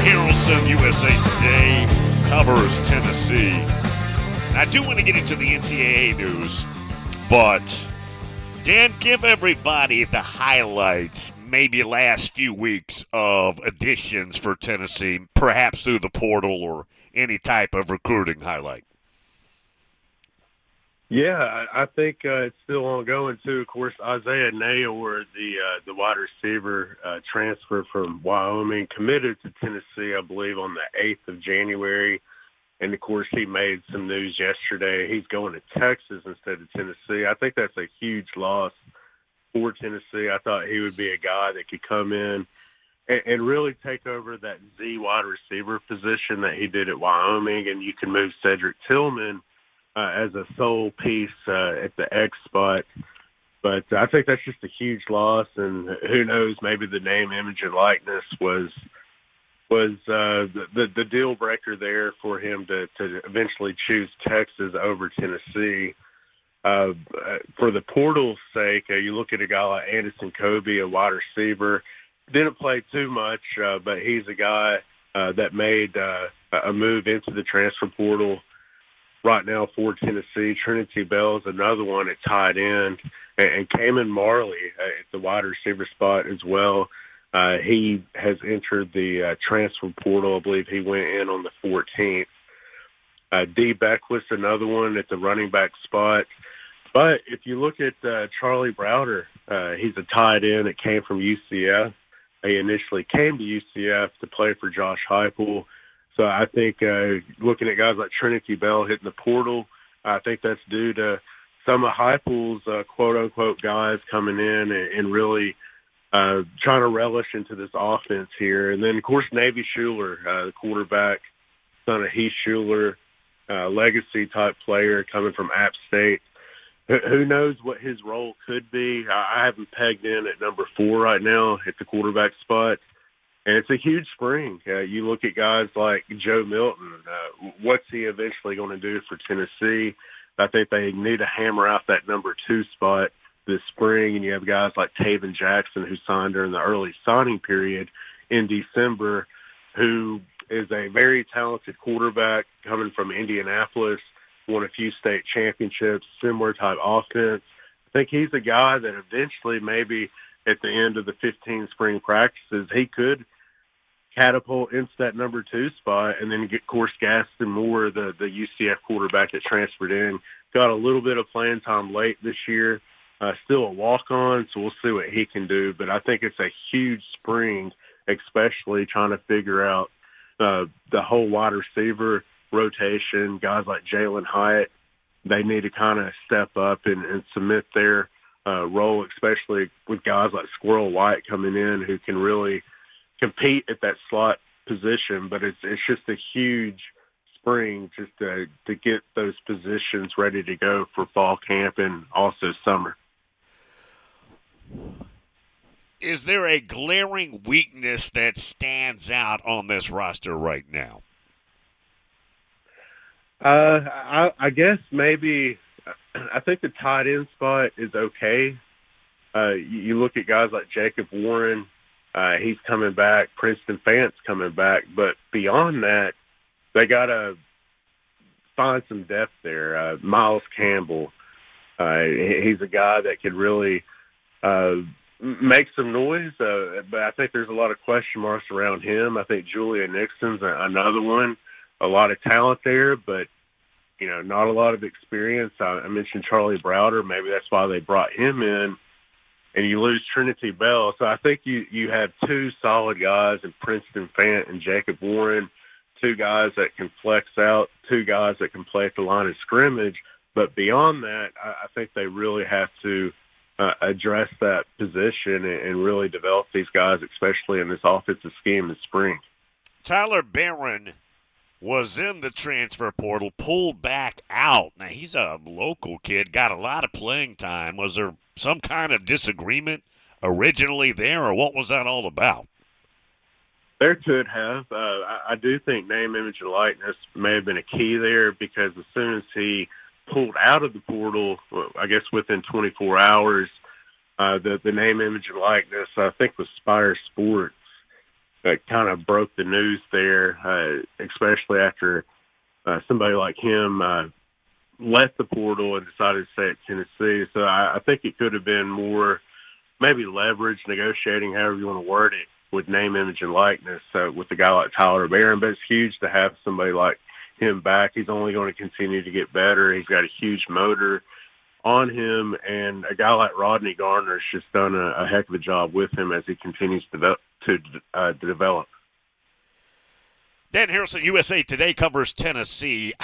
Harrelson, USA Today, covers Tennessee. I do want to get into the NCAA news, but Dan, give everybody the highlights, maybe last few weeks of additions for Tennessee, perhaps through the portal or any type of recruiting highlight. Yeah, I think it's still ongoing too. Of course, Isaiah Nayor, the wide receiver, transfer from Wyoming, committed to Tennessee, I believe, on the 8th of January. And of course, he made some news yesterday. He's going to Texas instead of Tennessee. I think that's a huge loss for Tennessee. I thought he would be a guy that could come in and really take over that Z wide receiver position that he did at Wyoming, and you can move Cedric Tillman as a sole piece at the X spot. But I think that's just a huge loss, and who knows, maybe the name, image, and likeness was the deal breaker there for him to eventually choose Texas over Tennessee. For the portal's sake, you look at a guy like Anderson Kobe, a wide receiver, didn't play too much, but he's a guy that made a move into the transfer portal right now for Tennessee. Trinity Bell is another one at tight end, and Kamen Marley at the wide receiver spot as well. He has entered the transfer portal. I believe he went in on the 14th. D. Beckwith, another one at the running back spot. But if you look at Charlie Browder, he's a tight end that came from UCF. He initially came to UCF to play for Josh Heupel. So I think looking at guys like Trinity Bell hitting the portal, I think that's due to some of Heupel's quote-unquote guys coming in and really trying to relish into this offense here. And then, of course, Navy Schuler, the quarterback, son of Heath Schuler, legacy-type player coming from App State. Who knows what his role could be? I have him pegged in at number 4 right now at the quarterback spot. And it's a huge spring. You look at guys like Joe Milton. What's he eventually going to do for Tennessee? I think they need to hammer out that number 2 spot this spring. And you have guys like Taven Jackson, who signed during the early signing period in December, who is a very talented quarterback coming from Indianapolis, won a few state championships, similar type offense. I think he's a guy that eventually, maybe at the end of the 15 spring practices, he could catapult into that number 2 spot. And then, of course, Gaston Moore, the UCF quarterback that transferred in, got a little bit of playing time late this year. Still a walk-on, so we'll see what he can do. But I think it's a huge spring, especially trying to figure out the whole wide receiver rotation. Guys like Jalen Hyatt, they need to kind of step up and submit their role, especially with guys like Squirrel White coming in who can really compete at that slot position. But it's just a huge spring just to get those positions ready to go for fall camp and also summer. Is there a glaring weakness that stands out on this roster right now? I guess maybe I think the tight end spot is okay. You look at guys like Jacob Warren, he's coming back. Princeton Fant's coming back. But beyond that, they got to find some depth there. Miles Campbell, he's a guy that could really make some noise, but I think there's a lot of question marks around him. I think Julian Nixon's another one. A lot of talent there, but not a lot of experience. I mentioned Charlie Browder. Maybe that's why they brought him in. And you lose Trinity Bell. So I think you have 2 solid guys in Princeton Fant and Jacob Warren, 2 guys that can flex out, 2 guys that can play at the line of scrimmage. But beyond that, I think they really have to address that position and really develop these guys, especially in this offensive scheme this spring. Tyler Barron was in the transfer portal, pulled back out. Now, he's a local kid, got a lot of playing time. Was there some kind of disagreement originally there, or what was that all about? There could have. I do think name, image, and likeness may have been a key there, because as soon as he pulled out of the portal, I guess within 24 hours, the name, image, and likeness, I think, was Spire Sports, kind of broke the news there, especially after somebody like him left the portal and decided to stay at Tennessee. So I think it could have been more maybe leverage, negotiating, however you want to word it, with name, image, and likeness with a guy like Tyler Barron. But it's huge to have somebody like him back. He's only going to continue to get better. He's got a huge motor on him, and a guy like Rodney Garner has just done a heck of a job with him as he continues to develop. Dan Harrelson, USA Today, covers Tennessee.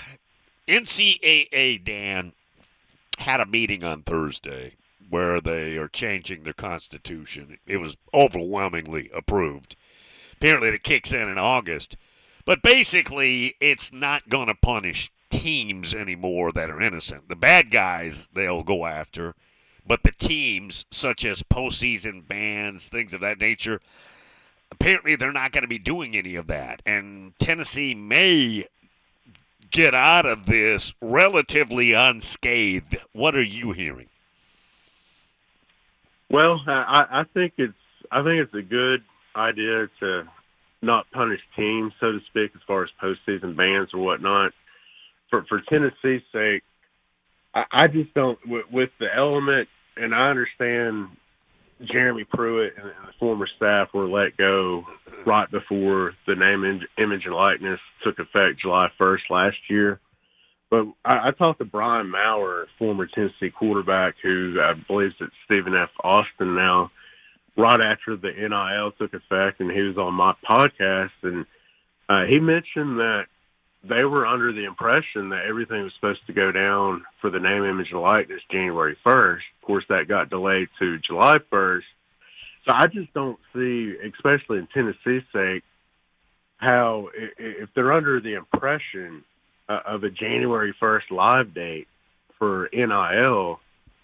NCAA, Dan, had a meeting on Thursday where they are changing their constitution. It was overwhelmingly approved. Apparently it kicks in August. But basically, it's not going to punish teams anymore that are innocent. The bad guys they'll go after, but the teams, such as postseason bans, things of that nature, apparently they're not going to be doing any of that. And Tennessee may get out of this relatively unscathed. What are you hearing? Well, I think it's a good idea to not punish teams, so to speak, as far as postseason bans or whatnot. For Tennessee's sake, I just don't, with the element, and I understand Jeremy Pruitt and the former staff were let go right before the name, image, and likeness took effect July 1st last year. But I talked to Brian Maurer, former Tennessee quarterback, who I believe is at Stephen F. Austin now, right after the NIL took effect, and he was on my podcast, and he mentioned that they were under the impression that everything was supposed to go down for the name, image, and likeness January 1st. Of course, that got delayed to July 1st. So I just don't see, especially in Tennessee's sake, how if they're under the impression of a January 1st live date for NIL,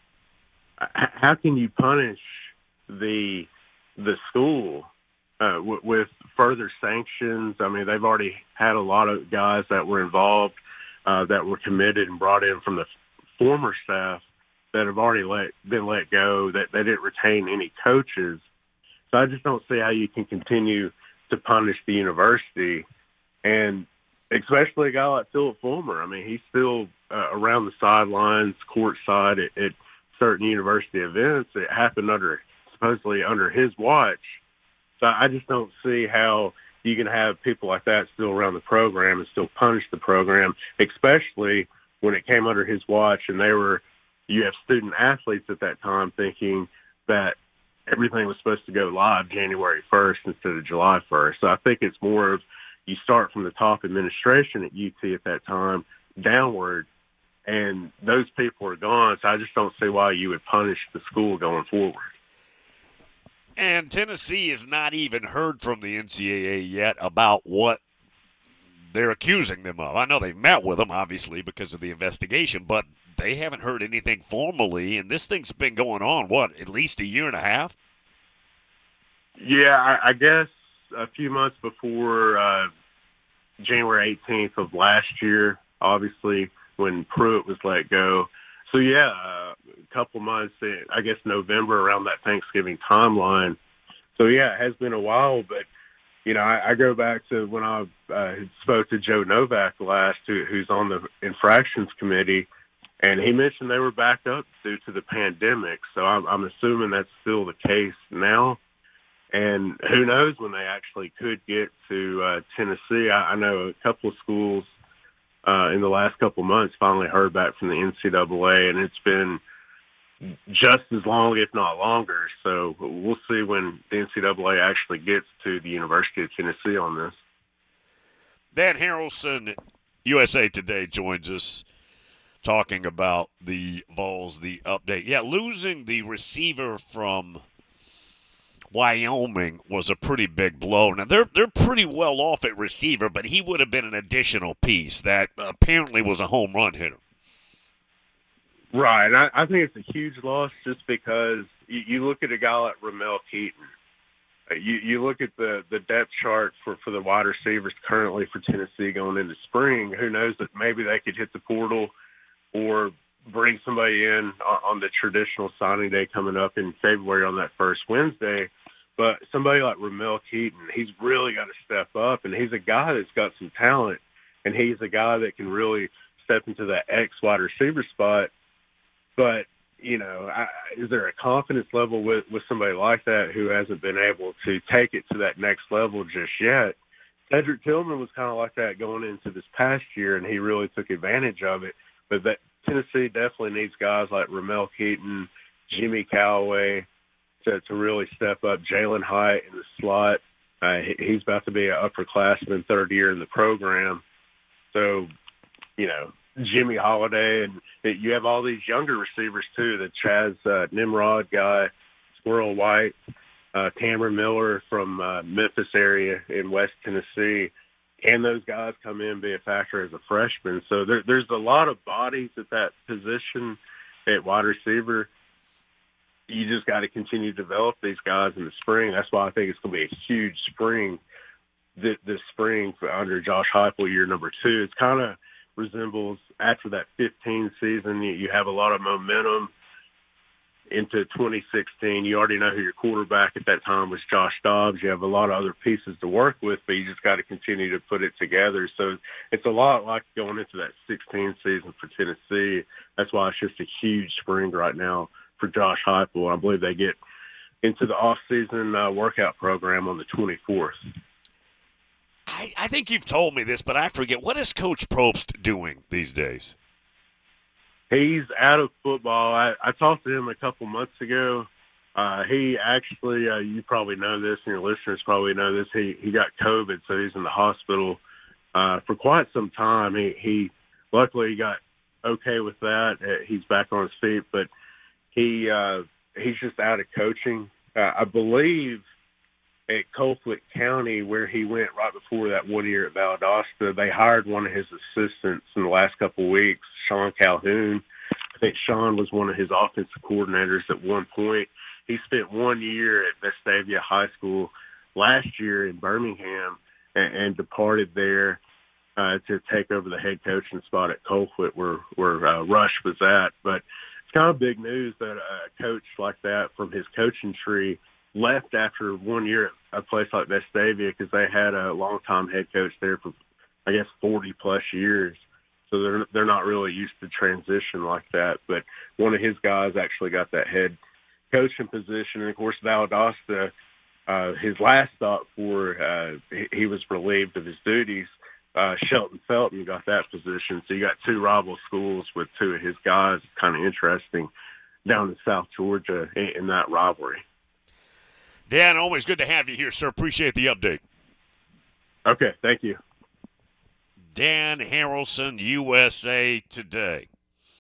how can you punish the school with further sanctions? I mean, they've already had a lot of guys that were involved that were committed and brought in from the former staff that have already been let go, that they didn't retain any coaches. So I just don't see how you can continue to punish the university, and especially a guy like Philip Fulmer. I mean, he's still around the sidelines, courtside at certain university events. It happened supposedly under his watch. So I just don't see how you can have people like that still around the program and still punish the program, especially when it came under his watch and you have student athletes at that time thinking that everything was supposed to go live January 1st instead of July 1st. So I think it's more of you start from the top administration at UT at that time downward, and those people are gone. So I just don't see why you would punish the school going forward. And Tennessee has not even heard from the NCAA yet about what they're accusing them of. I know they've met with them, obviously, because of the investigation, but they haven't heard anything formally, and this thing's been going on, at least a year and a half? Yeah, I guess a few months before January 18th of last year, obviously, when Pruitt was let go. So, yeah, a couple months, I guess November, around that Thanksgiving timeline. So, yeah, it has been a while, but, you know, I go back to when I spoke to Joe Novak last, who's on the infractions committee, and he mentioned they were backed up due to the pandemic. So I'm assuming that's still the case now. And who knows when they actually could get to Tennessee. I know a couple of schools in the last couple of months finally heard back from the NCAA, and it's been just as long, if not longer. So we'll see when the NCAA actually gets to the University of Tennessee on this. Dan Harrelson, USA Today, joins us talking about the Vols, the update. Yeah, losing the receiver from Wyoming was a pretty big blow. Now, they're pretty well off at receiver, but he would have been an additional piece that apparently was a home run hitter. Right. I think it's a huge loss just because you look at a guy like Ramel Keaton. You look at the depth chart for the wide receivers currently for Tennessee going into spring. Who knows that maybe they could hit the portal or bring somebody in on the traditional signing day coming up in February on that first Wednesday. But somebody like Ramel Keaton, he's really got to step up, and he's a guy that's got some talent, and he's a guy that can really step into that X wide receiver spot. But, is there a confidence level with somebody like that who hasn't been able to take it to that next level just yet? Cedric Tillman was kind of like that going into this past year, and he really took advantage of it. But that Tennessee definitely needs guys like Ramel Keaton, Jimmy Callaway to really step up. Jalen Hyatt in the slot. He's about to be an upperclassman, third year in the program. So, Jimmy Holiday, and you have all these younger receivers too, the Chaz Nimrod guy, Squirrel White, Cameron Miller from Memphis area in West Tennessee. Can those guys come in and be a factor as a freshman? So there's a lot of bodies at that position at wide receiver. You just got to continue to develop these guys in the spring. That's why I think it's going to be a huge spring this spring under Josh Heupel, year number 2. It's kind of resembles after that 15 season, you have a lot of momentum into 2016. You already know who your quarterback at that time was, Josh Dobbs. You have a lot of other pieces to work with, but you just got to continue to put it together. So it's a lot like going into that 16 season for Tennessee. That's why it's just a huge spring right now for Josh Heupel. I believe they get into the off-season workout program on the 24th. I think you've told me this, but I forget. What is Coach Probst doing these days? He's out of football. I talked to him a couple months ago. He actually, you probably know this, and your listeners probably know this. He got COVID, so he's in the hospital for quite some time. He luckily got okay with that. He's back on his feet, but he's just out of coaching. I believe at Colquitt County, where he went right before that 1 year at Valdosta, they hired one of his assistants in the last couple of weeks, Sean Calhoun. I think Sean was one of his offensive coordinators at one point. He spent 1 year at Vestavia High School last year in Birmingham and departed there to take over the head coaching spot at Colquitt, where Rush was at. But it's kind of big news that a coach like that from his coaching tree left after 1 year at a place like Vestavia, because they had a longtime head coach there for, I guess, 40-plus years. So they're not really used to transition like that. But one of his guys actually got that head coaching position. And, of course, Valdosta, his last stop for he was relieved of his duties. Shelton Felton got that position. So you got two rival schools with two of his guys. It's kind of interesting down in South Georgia in that rivalry. Dan, always good to have you here, sir. Appreciate the update. Okay, thank you. Dan Harrelson, USA Today.